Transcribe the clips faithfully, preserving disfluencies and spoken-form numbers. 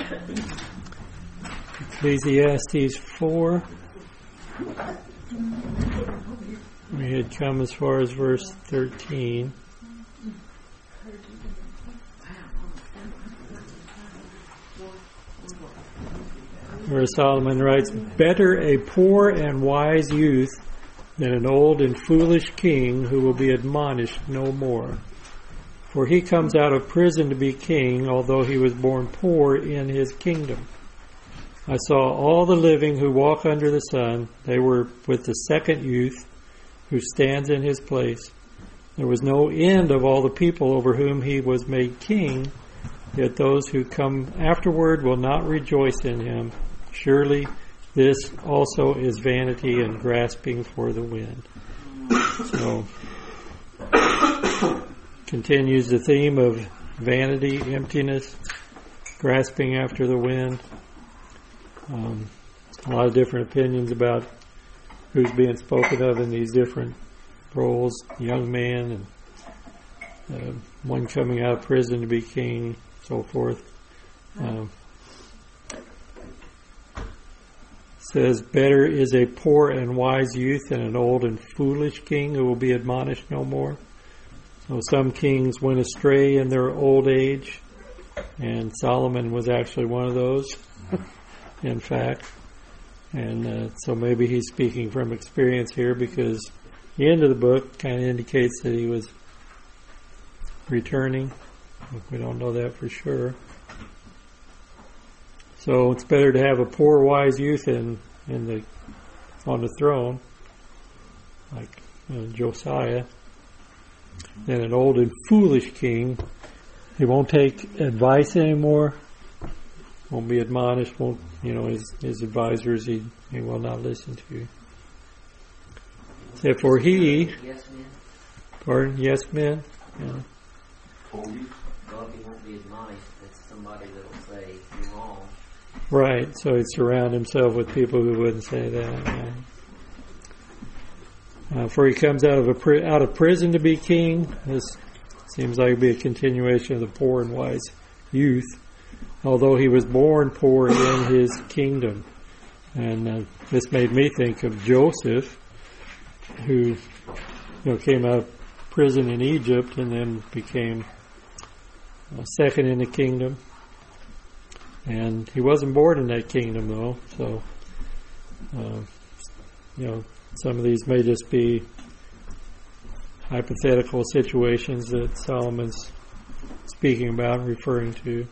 Ecclesiastes four. We had come as far as verse thirteen. Where Solomon writes, "Better a poor and wise youth than an old and foolish king who will be admonished no more. For he comes out of prison to be king, although he was born poor in his kingdom. I saw all the living who walk under the sun. They were with the second youth who stands in his place. There was no end of all the people over whom he was made king, yet those who come afterward will not rejoice in him. Surely this also is vanity and grasping for the wind." So, continues the theme of vanity, emptiness, grasping after the wind. Um, a lot of different opinions about who's being spoken of in these different roles. Young man and uh, one coming out of prison to be king, so forth. Um, says, "Better is a poor and wise youth than an old and foolish king who will be admonished no more." So some kings went astray in their old age, and Solomon was actually one of those, in fact. And uh, so maybe he's speaking from experience here, because the end of the book kind of indicates that he was returning. We don't know that for sure. So it's better to have a poor, wise youth in in the on the throne, like uh, Josiah, than an old and foolish king. He won't take advice anymore. Won't be admonished. Won't you know his his advisors? He he will not listen to. Therefore, he. Yes, men. Pardon? Yes, men. Yeah. Well, he won't be admonished. That's somebody that will say you're wrong. Right, so he'd surround himself with people who wouldn't say that. Yeah. Uh, for he comes out of a pri- out of prison to be king. This seems like it'd be a continuation of the poor and wise youth, although he was born poor in his kingdom. And uh, this made me think of Joseph, who you know came out of prison in Egypt and then became uh, second in the kingdom. And he wasn't born in that kingdom, though. So, uh, you know, some of these may just be hypothetical situations that Solomon's speaking about and referring to.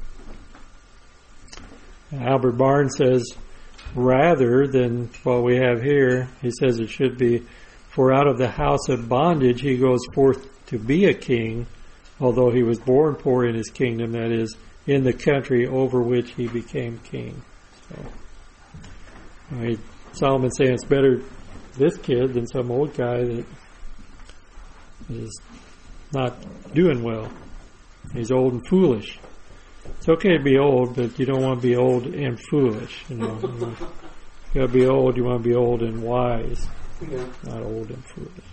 Albert Barnes says, rather than what we have here, he says it should be, "For out of the house of bondage he goes forth to be a king, although he was born poor in his kingdom," that is, in the country over which he became king. So, I mean, Solomon's saying it's better this kid than some old guy that is not doing well. He's old and foolish. It's okay to be old, but you don't want to be old and foolish. You know, you got to be old. You want to be old and wise, Yeah. not old and foolish.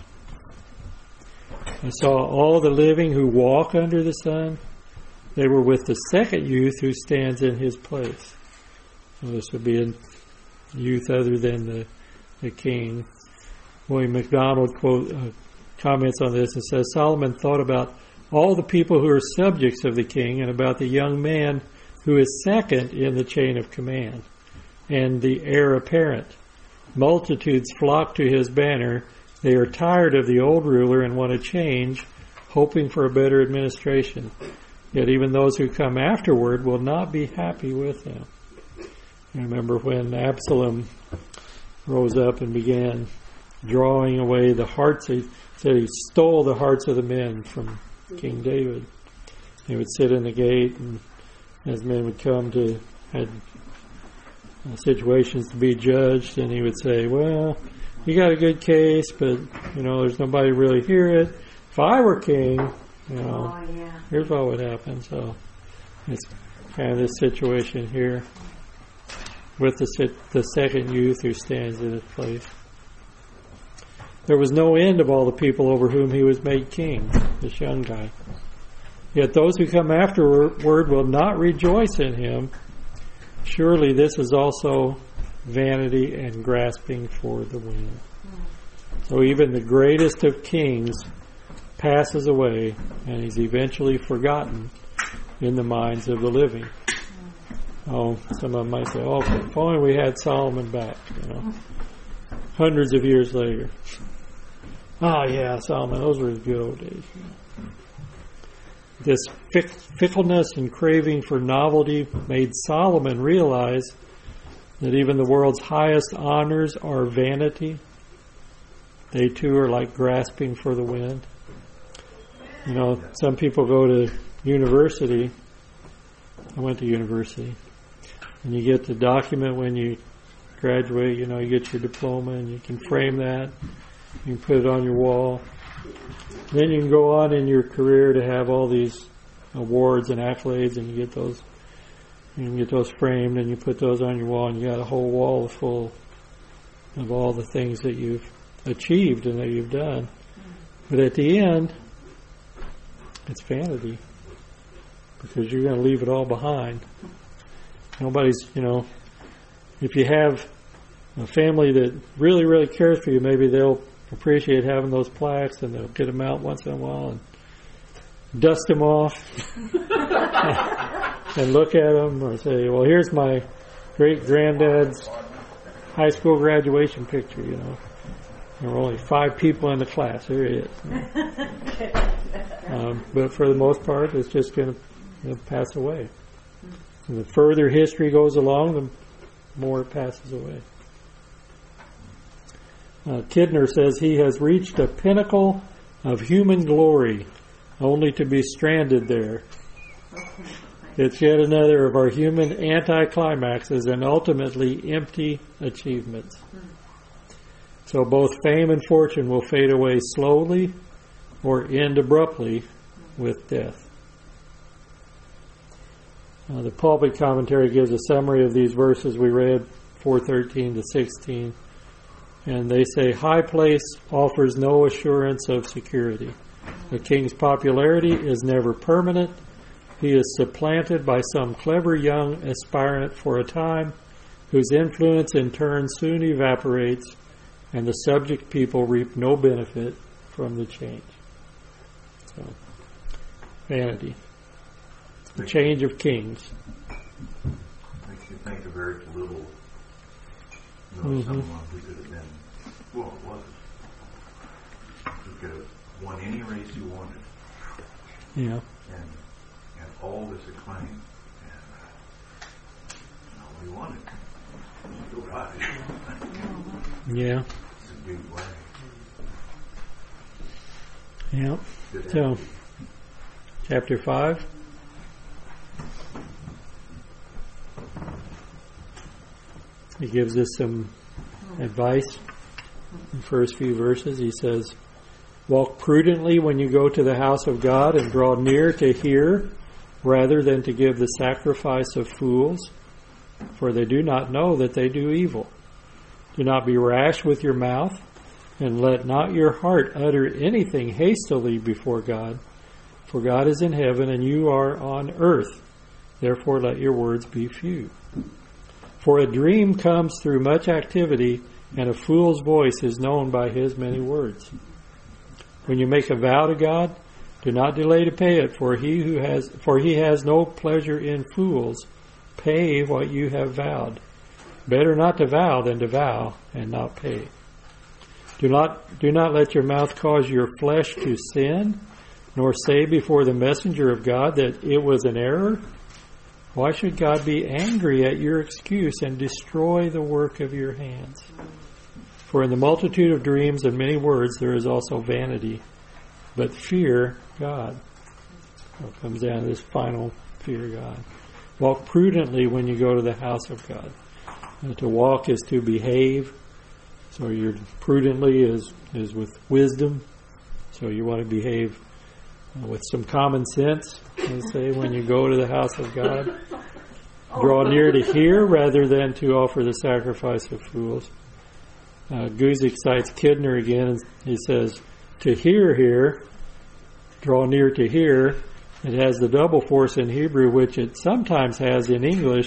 I saw all the living who walk under the sun. They were with the second youth who stands in his place. So this would be a youth other than the, the king. William MacDonald quote, uh, comments on this and says, "Solomon thought about all the people who are subjects of the king and about the young man who is second in the chain of command and the heir apparent. Multitudes flock to his banner. They are tired of the old ruler and want to change, hoping for a better administration. Yet even those who come afterward will not be happy with him." I remember when Absalom rose up and began drawing away the hearts. He said he stole the hearts of the men from King David. He would sit in the gate, and as men would come to had uh, situations to be judged, and he would say, "Well, you got a good case, but you know there's nobody really hear it. If I were king, you know, Oh, yeah. here's what would happen." So it's kind of this situation here with the the second youth who stands in his place. There was no end of all the people over whom he was made king, this young guy. Yet those who come afterward will not rejoice in him. surely this is also vanity and grasping for the wind. So even the greatest of kings passes away, and he's eventually forgotten in the minds of the living. Oh, some of them might say, oh, if only we had Solomon back, you know, hundreds of years later. Ah, oh, yeah, Solomon, those were the good old days. This fick- fickleness and craving for novelty made Solomon realize that even the world's highest honors are vanity. They too are like grasping for the wind. You know, some people go to university. I went to university. And you get the document when you graduate, you know, you get your diploma and you can frame that. You can put it on your wall. Then you can go on in your career to have all these awards and accolades, and you get those you can get those framed and you put those on your wall, and you got a whole wall full of all the things that you've achieved and that you've done. But at the end, it's vanity, because you're going to leave it all behind. Nobody's, you know, if you have a family that really, really cares for you, maybe they'll appreciate having those plaques, and they'll get them out once in a while and dust them off and look at them, or say, well, here's my great-granddad's high school graduation picture, you know. There were only five people in the class. Here it is. Um, but for the most part, it's just going to you know, pass away. And the further history goes along, the more it passes away. Uh, Kidner says he has reached a pinnacle of human glory, only to be stranded there. It's yet another of our human anticlimaxes and ultimately empty achievements. So both fame and fortune will fade away slowly or end abruptly with death. Uh, the pulpit commentary gives a summary of these verses we read, four thirteen to sixteen. And they say, high place offers no assurance of security. The king's popularity is never permanent. He is supplanted by some clever young aspirant for a time, whose influence in turn soon evaporates, and the subject people reap no benefit from the change. So, vanity. The change of kings. Makes you think of Eric Little. You know, Mm-hmm. someone who could have been, well, it was. He could have won any race he wanted. Yeah. And had all this acclaim. And uh, all he wanted. Go right. Yeah. It's a big way. Yeah. Good So, chapter five. He gives us some advice in the first few verses. He says, walk prudently when you go to the house of God, and draw near to hear rather than to give the sacrifice of fools, for they do not know that they do evil. Do not be rash with your mouth, and let not your heart utter anything hastily before God, for God is in heaven and you are on earth. Therefore let your words be few. For a dream comes through much activity, and a fool's voice is known by his many words. When you make a vow to God, do not delay to pay it, for he who has for he has no pleasure in fools. Pay what you have vowed. Better not to vow than to vow and not pay. Do not do not let your mouth cause your flesh to sin, nor say before the messenger of God that it was an error. Why should God be angry at your excuse and destroy the work of your hands? For in the multitude of dreams and many words there is also vanity, but fear God. So it comes down to this final fear God. Walk prudently when you go to the house of God. And to walk is to behave. So your prudently is, is with wisdom. So you want to behave with some common sense, let's say, when you go to the house of God. Draw near to hear rather than to offer the sacrifice of fools. Uh, Guzik cites Kidner again, and he says, to hear here, draw near to hear, it has the double force in Hebrew, which it sometimes has in English,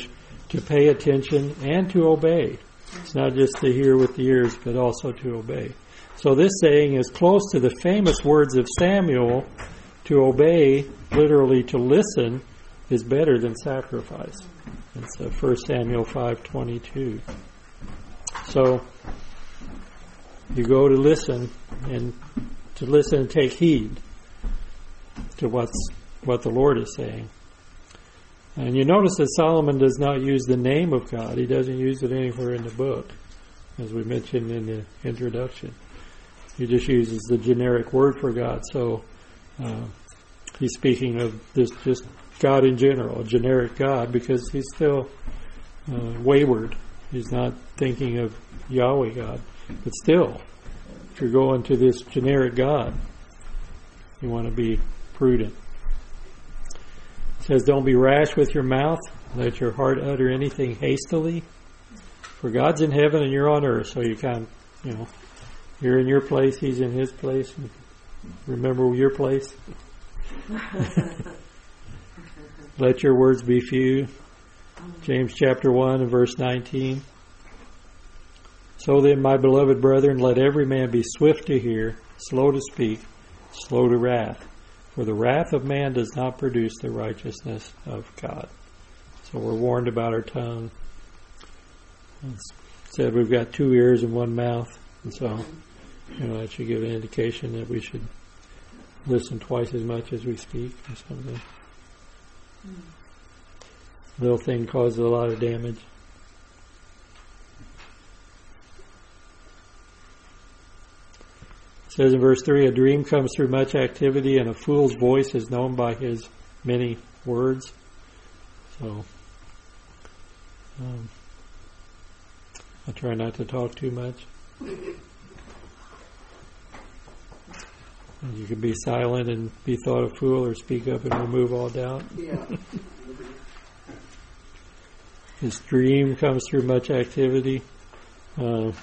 to pay attention and to obey. It's not just to hear with the ears, but also to obey. So this saying is close to the famous words of Samuel, to obey, literally to listen, is better than sacrifice. It's uh, First Samuel five twenty-two. So you go to listen, and to listen and take heed to what's what the Lord is saying. And you notice that Solomon does not use the name of God. He doesn't use it anywhere in the book, as we mentioned in the introduction. He just uses the generic word for God. So uh, he's speaking of this just God in general, a generic God, because he's still uh, wayward. He's not thinking of Yahweh God. But still, if you're going to this generic God, you want to be prudent. It says, don't be rash with your mouth. Let your heart utter anything hastily. For God's in heaven and you're on earth. So you kind of, you know, you're in your place, he's in his place. Remember your place. Let your words be few. James chapter one and verse nineteen. So then, my beloved brethren, let every man be swift to hear, slow to speak, slow to wrath. For the wrath of man does not produce the righteousness of God. So we're warned about our tongue. It's said we've got two ears and one mouth. And so, you know, that should give an indication that we should listen twice as much as we speak or something. Little thing causes a lot of damage. It says in verse three, a dream comes through much activity, and a fool's voice is known by his many words. So, um, I try not to talk too much. You can be silent and be thought a fool, or speak up and remove all doubt. Yeah. His dream comes through much activity. Uh,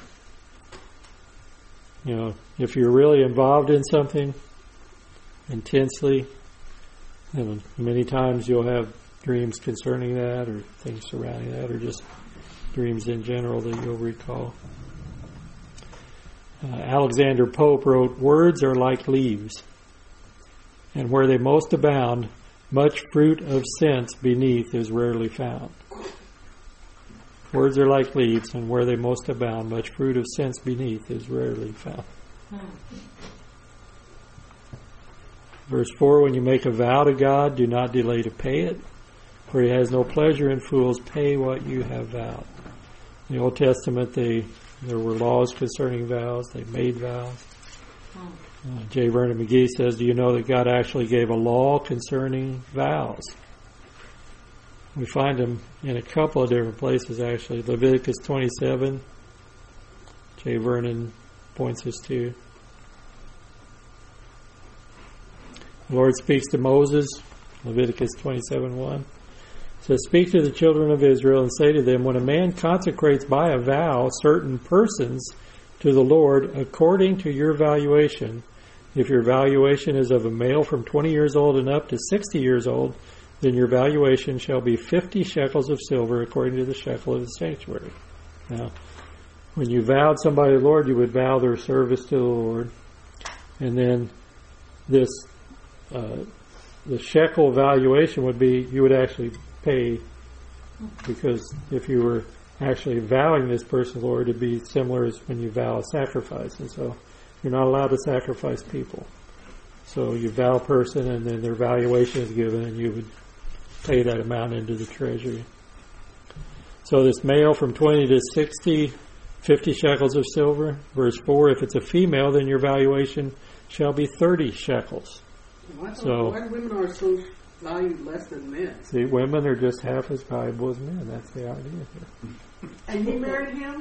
you know, if you're really involved in something intensely, you know, many times you'll have dreams concerning that, or things surrounding that, or just dreams in general that you'll recall. Uh, Alexander Pope wrote, words are like leaves, and where they most abound, much fruit of sense beneath is rarely found. Words are like leaves, and where they most abound, much fruit of sense beneath is rarely found. Verse four, when you make a vow to God, do not delay to pay it, for he has no pleasure in fools. Pay what you have vowed. In the Old Testament, they there were laws concerning vows. They made vows. Uh, J. Vernon McGee says, do you know that God actually gave a law concerning vows? We find them in a couple of different places, actually. Leviticus twenty-seven, J. Vernon points us to. The Lord speaks to Moses, Leviticus twenty-seven one. It says, speak to the children of Israel and say to them, when a man consecrates by a vow certain persons to the Lord according to your valuation, if your valuation is of a male from twenty years old and up to sixty years old, then your valuation shall be fifty shekels of silver according to the shekel of the sanctuary. Now, when you vowed somebody to the Lord, you would vow their service to the Lord. And then this, uh, the shekel valuation would be, you would actually pay, because if you were actually vowing this person to the Lord, it'd be similar as when you vow a sacrifice. And so you're not allowed to sacrifice people. So you vow a person, and then their valuation is given, and you would pay that amount into the treasury. So this male from twenty to sixty, fifty shekels of silver. Verse four, if it's a female, then your valuation shall be thirty shekels. Why, So- why do women are so valued less than men? See, women are just half as valuable as men. That's the idea here. And you married him?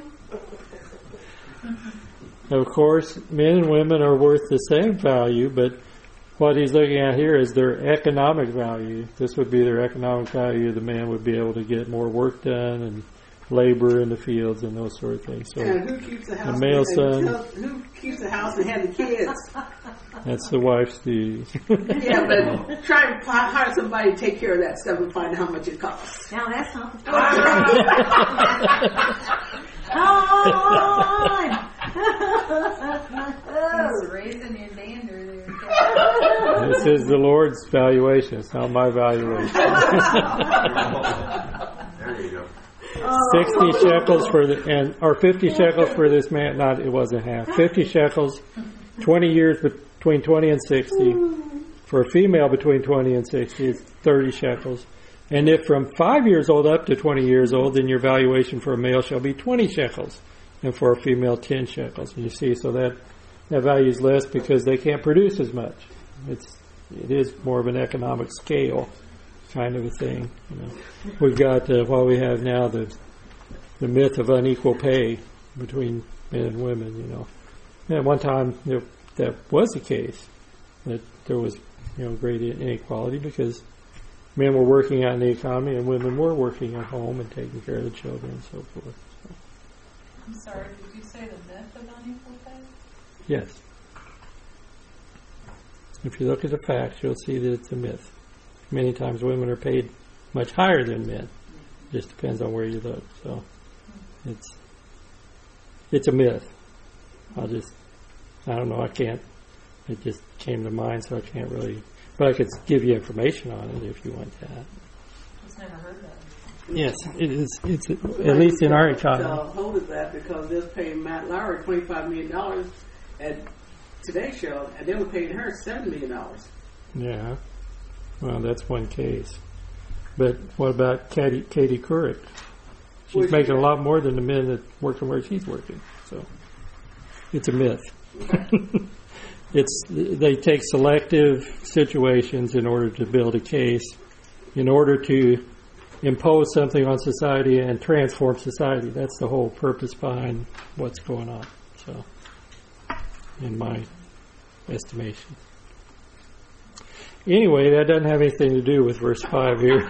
Of course, men and women are worth the same value, but what he's looking at here is their economic value. This would be their economic value. The man would be able to get more work done and labor in the fields and those sort of things. So And who keeps the house? male and son- tell- Who keeps the house and had the kids? That's the wife's duty. Yeah, but try and fi- hire somebody to take care of that stuff and find out how much it costs. Now that's not the oh, He's raising your dander there. This is the Lord's valuation. It's not my valuation. There you go. Sixty shekels for the and or fifty shekels for this man. Not it wasn't half. Fifty shekels. Twenty years between twenty and sixty. For a female between twenty and sixty, it's thirty shekels. And if from five years old up to twenty years old, then your valuation for a male shall be twenty shekels, and for a female ten shekels. And you see, so that that value is less because they can't produce as much. It's it is more of an economic scale kind of a thing. You know, we've got uh, what we have now the the myth of unequal pay between men and women. You know, and at one time there, that was the case, that there was you know great inequality because men were working out in the economy and women were working at home and taking care of the children and so forth. So. I'm sorry, did you say the myth of unequal pay? Yes. If you look at the facts, you'll see that it's a myth. Many times women are paid much higher than men. It just depends on where you look. So it's it's a myth. I'll just, I don't know, I can't, it just came to mind, so I can't really, but I could give you information on it if you want that. Just never heard that. Yes, it is. It's at least in our economy. So hold of that because they're paying Matt Lauer twenty-five million dollars at today's show, and they were paying her seven million dollars. Yeah. Well, that's one case. But what about Katie, Katie Couric? She's Where's making she a lot more than the men that working where she's working. So it's a myth. It's they take selective situations in order to build a case, in order to impose something on society and transform society. That's the whole purpose behind what's going on. So, in my estimation. Anyway, that doesn't have anything to do with verse five here.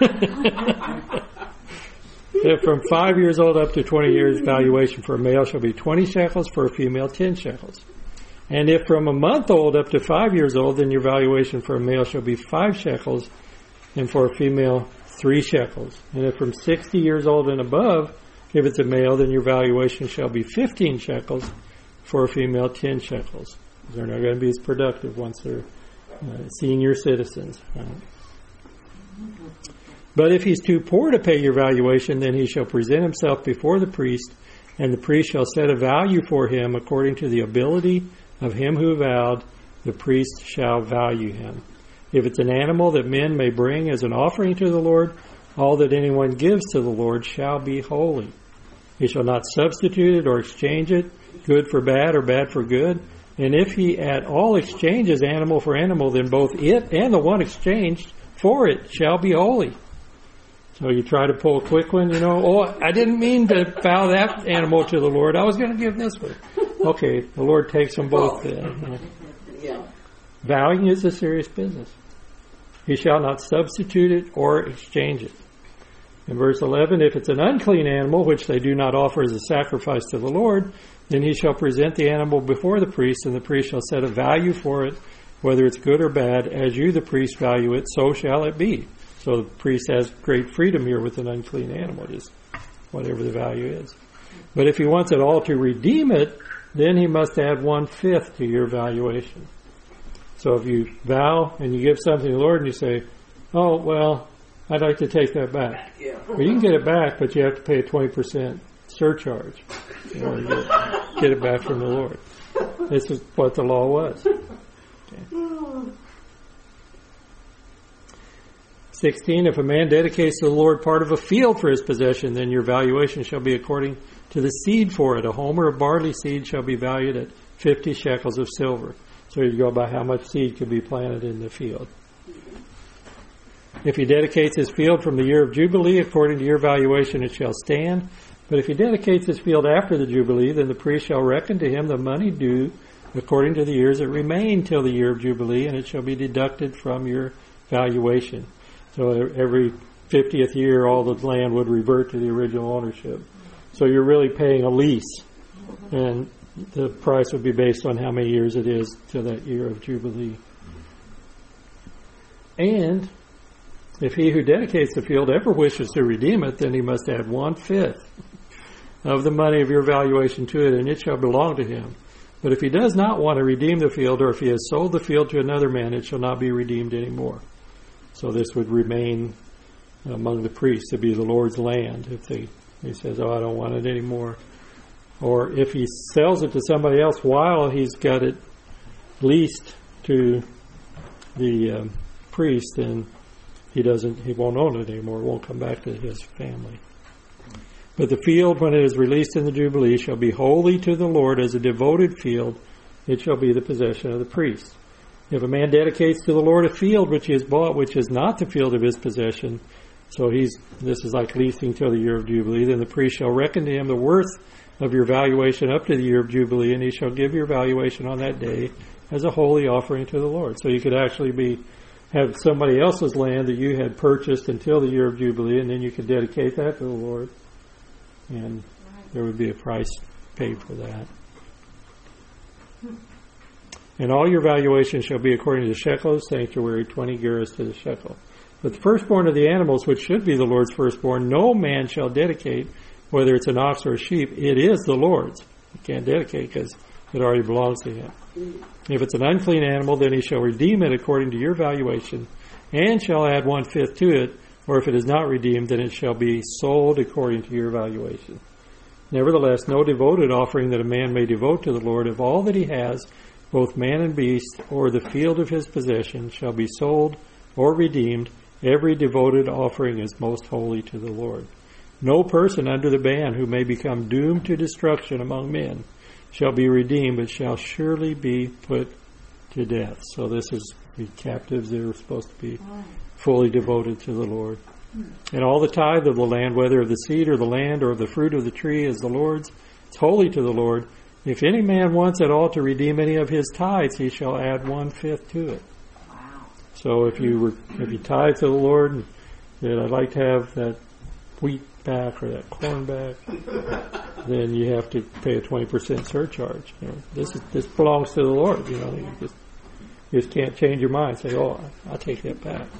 If from five years old up to twenty years, valuation for a male shall be twenty shekels, for a female ten shekels. And if from a month old up to five years old, then your valuation for a male shall be five shekels, and for a female three shekels. And if from sixty years old and above, if it's a male, then your valuation shall be fifteen shekels, for a female ten shekels. They're not going to be as productive once they're uh, senior citizens. Right? But if he's too poor to pay your valuation, then he shall present himself before the priest, and the priest shall set a value for him according to the ability of him who vowed. The priest shall value him. If it's an animal that men may bring as an offering to the Lord, all that anyone gives to the Lord shall be holy. He shall not substitute it or exchange it, good for bad or bad for good. And if he at all exchanges animal for animal, then both it and the one exchanged for it shall be holy. So you try to pull a quick one, you know, oh, I didn't mean to vow that animal to the Lord. I was going to give this one. Okay, the Lord takes them both then. Yeah. Vowing is a serious business. He shall not substitute it or exchange it. In verse eleven, if it's an unclean animal, which they do not offer as a sacrifice to the Lord, then he shall present the animal before the priest, and the priest shall set a value for it, whether it's good or bad. As you, the priest, value it, so shall it be. So the priest has great freedom here with an unclean animal, just whatever the value is. But if he wants it all to redeem it, then he must add one-fifth to your valuation. So if you vow and you give something to the Lord and you say, oh, well, I'd like to take that back. Yeah. Well, you can get it back, but you have to pay a twenty percent surcharge in order to get, get it back from the Lord. This is what the law was. Okay. sixteen, if a man dedicates to the Lord part of a field for his possession, then your valuation shall be according to the seed for it. A homer of barley seed shall be valued at fifty shekels of silver. So you go by how much seed could be planted in the field. If he dedicates his field from the year of Jubilee, according to your valuation, it shall stand. But if he dedicates his field after the Jubilee, then the priest shall reckon to him the money due according to the years that remain till the year of Jubilee, and it shall be deducted from your valuation. So every fiftieth year, all the land would revert to the original ownership. So you're really paying a lease. And the price would be based on how many years it is to that year of Jubilee. And if he who dedicates the field ever wishes to redeem it, then he must add one-fifth of the money of your valuation to it, and it shall belong to him. But if he does not want to redeem the field, or if he has sold the field to another man, it shall not be redeemed anymore. So this would remain among the priests to be the Lord's land. If they, he says, oh, I don't want it anymore. Or if he sells it to somebody else while he's got it leased to the um, priest, then he doesn't, he won't own it anymore. It won't come back to his family. But the field, when it is released in the Jubilee, shall be holy to the Lord as a devoted field. It shall be the possession of the priest. If a man dedicates to the Lord a field which he has bought, which is not the field of his possession, so he's, this is like leasing till the year of Jubilee, then the priest shall reckon to him the worth of your valuation up to the year of Jubilee, and he shall give your valuation on that day as a holy offering to the Lord. So you could actually be have somebody else's land that you had purchased until the year of Jubilee, and then you could dedicate that to the Lord. And there would be a price paid for that. And all your valuation shall be according to the shekel of the sanctuary, twenty gerahs to the shekel. But the firstborn of the animals, which should be the Lord's firstborn, no man shall dedicate, whether it's an ox or a sheep. It is the Lord's. You can't dedicate because it already belongs to him. If it's an unclean animal, then he shall redeem it according to your valuation, and shall add one-fifth to it. Or if it is not redeemed, then it shall be sold according to your valuation. Nevertheless, no devoted offering that a man may devote to the Lord of all that he has, both man and beast, or the field of his possession, shall be sold or redeemed. Every devoted offering is most holy to the Lord. No person under the ban who may become doomed to destruction among men shall be redeemed, but shall surely be put to death. So this is the captives that are supposed to be fully devoted to the Lord. And all the tithe of the land, whether of the seed or the land or of the fruit of the tree, is the Lord's. It's holy to the Lord. If any man wants at all to redeem any of his tithes, he shall add one-fifth to it. Wow. So if you were, if you tithe to the Lord, and that I'd like to have that wheat back or that corn back, then you have to pay a twenty percent surcharge. You know, this is, this belongs to the Lord. You know, you just, you just can't change your mind. Say, oh, I'll take that back.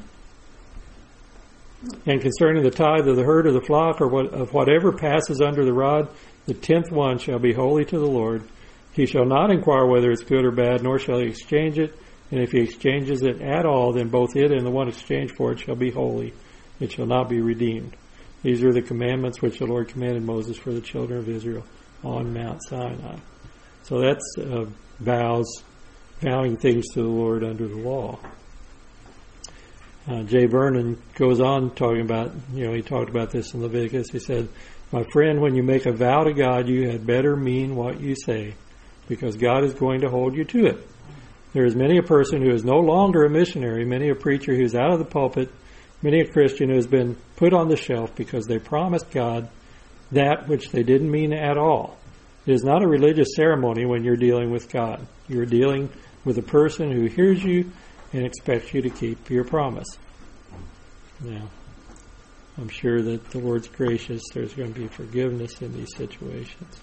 And concerning the tithe of the herd or the flock or what, of whatever passes under the rod, the tenth one shall be holy to the Lord. He shall not inquire whether it's good or bad, nor shall he exchange it. And if he exchanges it at all, then both it and the one exchanged for it shall be holy. It shall not be redeemed. These are the commandments which the Lord commanded Moses for the children of Israel on Mount Sinai. So that's uh, vows, vowing things to the Lord under the law. Uh, Jay Vernon goes on talking about, you know, he talked about this in Leviticus. He said, my friend, when you make a vow to God, you had better mean what you say, because God is going to hold you to it. There is many a person who is no longer a missionary, many a preacher who is out of the pulpit, many a Christian who has been put on the shelf because they promised God that which they didn't mean at all. It is not a religious ceremony when you're dealing with God. You're dealing with a person who hears you and expects you to keep your promise. Now, I'm sure that the Lord's gracious. There's going to be forgiveness in these situations.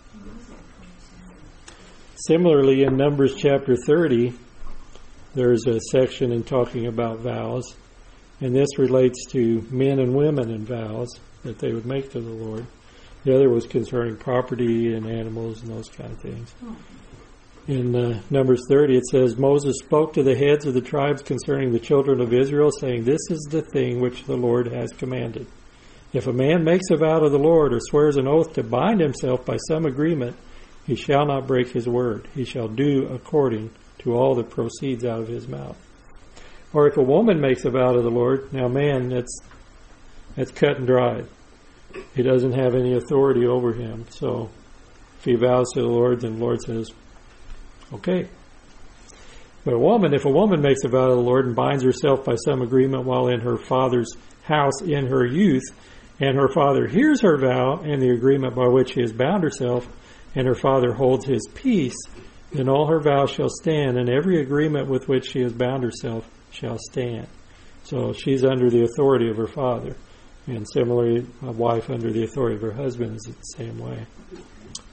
Similarly, in Numbers chapter thirty, there's a section in talking about vows, and this relates to men and women and vows that they would make to the Lord. The other was concerning property and animals and those kind of things. In uh, Numbers thirty, it says, Moses spoke to the heads of the tribes concerning the children of Israel, saying, this is the thing which the Lord has commanded. If a man makes a vow to the Lord or swears an oath to bind himself by some agreement, he shall not break his word. He shall do according to all that proceeds out of his mouth. Or if a woman makes a vow to the Lord, now man, that's, that's cut and dried. He doesn't have any authority over him. So if he vows to the Lord, then the Lord says, okay. But a woman, if a woman makes a vow to the Lord and binds herself by some agreement while in her father's house in her youth, and her father hears her vow and the agreement by which she has bound herself, and her father holds his peace, then all her vows shall stand, and every agreement with which she has bound herself shall stand. So she's under the authority of her father. And similarly, a wife under the authority of her husband is the same way.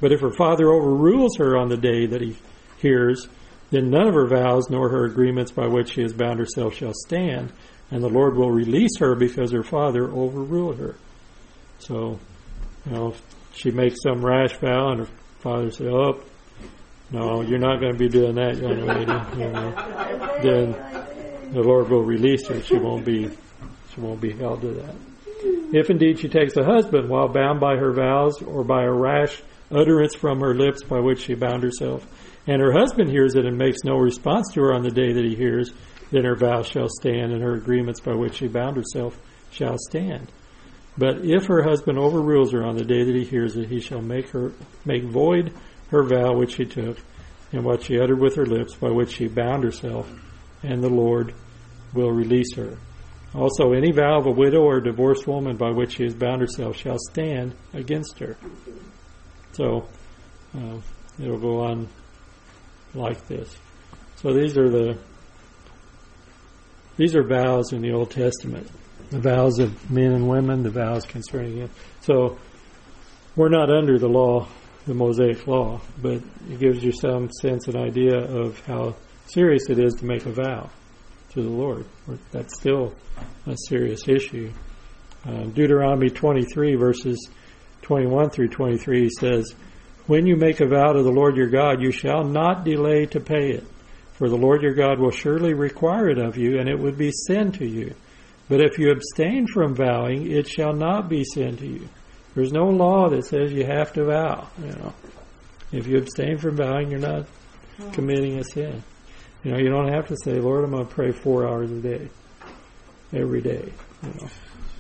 But if her father overrules her on the day that he hears, then none of her vows nor her agreements by which she has bound herself shall stand, and the Lord will release her because her father overruled her. So, you know, if she makes some rash vow and her father says, oh, no, you're not going to be doing that, young lady, you know, then the Lord will release her. She won't be, she won't be held to that. If indeed she takes a husband while bound by her vows or by a rash utterance from her lips by which she bound herself, and her husband hears it and makes no response to her on the day that he hears, then her vows shall stand, and her agreements by which she bound herself shall stand. But if her husband overrules her on the day that he hears it, he shall make her make void her vow which she took, and what she uttered with her lips, by which she bound herself, and the Lord will release her. Also, any vow of a widow or a divorced woman by which she has bound herself shall stand against her. So, uh, it'll go on like this. So these are the these are vows in the Old Testament. The vows of men and women, the vows concerning it. So we're not under the law, the Mosaic law, but it gives you some sense and idea of how serious it is to make a vow to the Lord. That's still a serious issue. Uh, Deuteronomy twenty-three, verses twenty-one through twenty-three says, when you make a vow to the Lord your God, you shall not delay to pay it, for the Lord your God will surely require it of you, and it would be sin to you. But if you abstain from vowing, it shall not be sin to you. There's no law that says you have to vow. You know, if you abstain from vowing, you're not committing a sin. You know, you don't have to say, Lord, I'm going to pray four hours a day, every day. You know.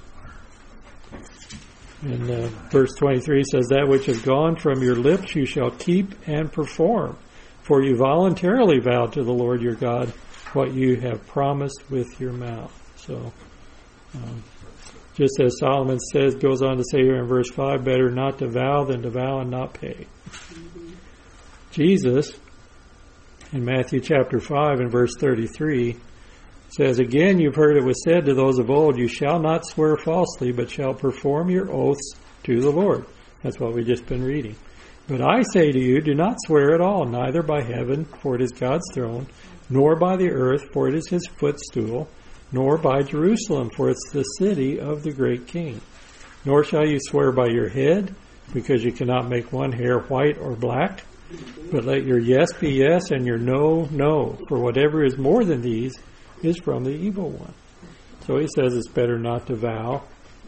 And uh, verse twenty-three says, that which is gone from your lips you shall keep and perform, for you voluntarily vowed to the Lord your God what you have promised with your mouth. So, um, just as Solomon says, goes on to say here in verse five, better not to vow than to vow and not pay. Mm-hmm. Jesus, in Matthew chapter five and verse thirty-three, says, again, you've heard it was said to those of old, you shall not swear falsely, but shall perform your oaths to the Lord. That's what we've just been reading. But I say to you, do not swear at all, neither by heaven, for it is God's throne, nor by the earth, for it is his footstool, nor by Jerusalem, for it's the city of the great King. Nor shall you swear by your head, because you cannot make one hair white or black. But let your yes be yes, and your no, no. For whatever is more than these is from the evil one. So he says it's better not to vow.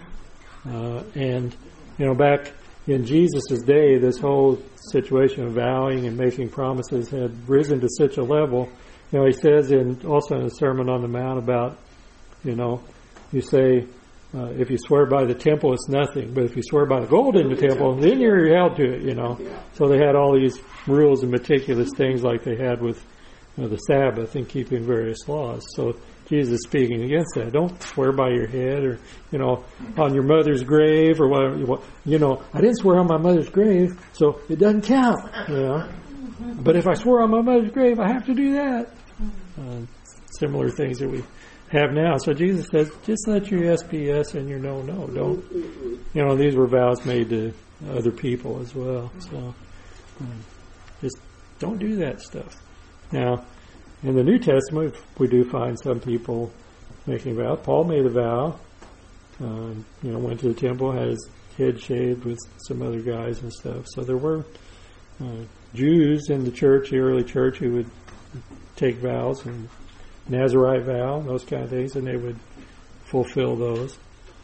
Uh, and, you know, back in Jesus' day, this whole situation of vowing and making promises had risen to such a level. You know, he says in also in the Sermon on the Mount about, you know, you say, uh, if you swear by the temple, it's nothing. But if you swear by the gold in the temple, then you're held to it, you know. So they had all these rules and meticulous things like they had with you know, the Sabbath and keeping various laws. So Jesus is speaking against that. Don't swear by your head or, you know, on your mother's grave or whatever. You know, I didn't swear on my mother's grave, so it doesn't count, you know. But if I swore on my mother's grave, I have to do that. Uh, similar things that we have now. So Jesus says, just let your yes be yes and your no, no. Don't, you know, these were vows made to other people as well. So um, just don't do that stuff. Now, in the New Testament, we do find some people making vows. Paul made a vow. Um, you know, went to the temple, had his head shaved with some other guys and stuff. So there were uh, Jews in the church, the early church, who would take vows and Nazirite vow, those kind of things, and they would fulfill those.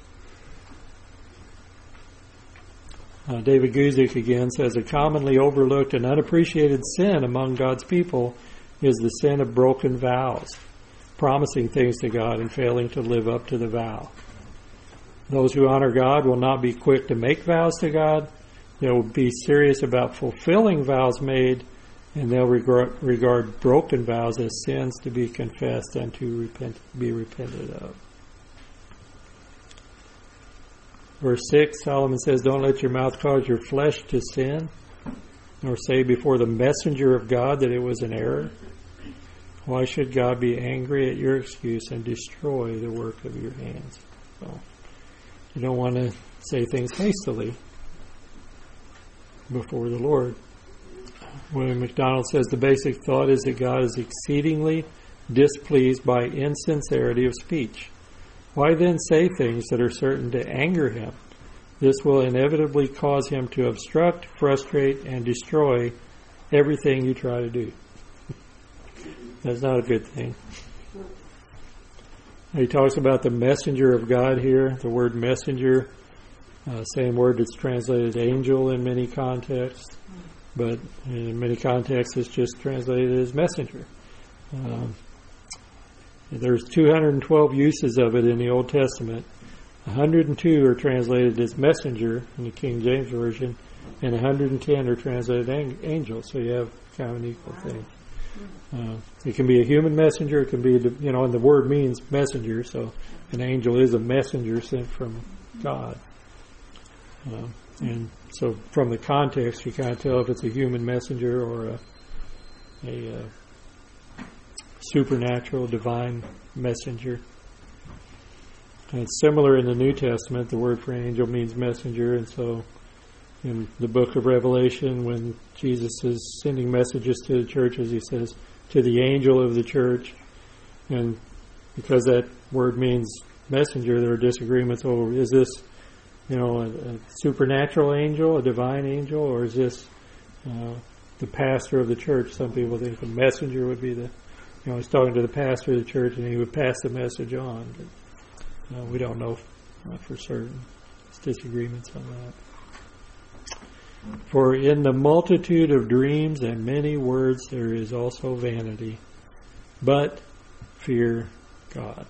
Uh, David Guzik again says, a commonly overlooked and unappreciated sin among God's people is the sin of broken vows, promising things to God and failing to live up to the vow. Those who honor God will not be quick to make vows to God. They will be serious about fulfilling vows made, and they'll regard, regard broken vows as sins to be confessed and to repent, be repented of. Verse six, Solomon says, don't let your mouth cause your flesh to sin, nor say before the messenger of God that it was an error. Why should God be angry at your excuse and destroy the work of your hands? So, you don't want to say things hastily. before the Lord. William MacDonald says the basic thought is that God is exceedingly displeased by insincerity of speech. Why then say things that are certain to anger him? This will inevitably cause him to obstruct, frustrate, and destroy everything you try to do. That's not a good thing. He talks about the messenger of God here, the word messenger, uh, same word that's translated angel in many contexts, but in many contexts it's just translated as messenger. Um, there's two hundred twelve uses of it in the Old Testament. one hundred two are translated as messenger in the King James Version, and one hundred ten are translated ang- angel, so you have kind of an equal thing. Uh, it can be a human messenger, it can be, you know, and the word means messenger, so an angel is a messenger sent from God. Uh, and so from the context, you kind of tell if it's a human messenger or a, a uh, supernatural, divine messenger. And it's similar in the New Testament. The word for angel means messenger, and so in the book of Revelation, when Jesus is sending messages to the churches, he says, to the angel of the church. And because that word means messenger, there are disagreements over, is this, you know, a, a supernatural angel, a divine angel, or is this uh, the pastor of the church? Some people think a messenger would be the, you know, he's talking to the pastor of the church and he would pass the message on. But uh, we don't know uh, for certain. There's disagreements on that. For in the multitude of dreams and many words there is also vanity, but fear God.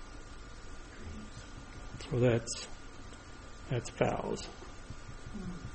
So that's that's vows.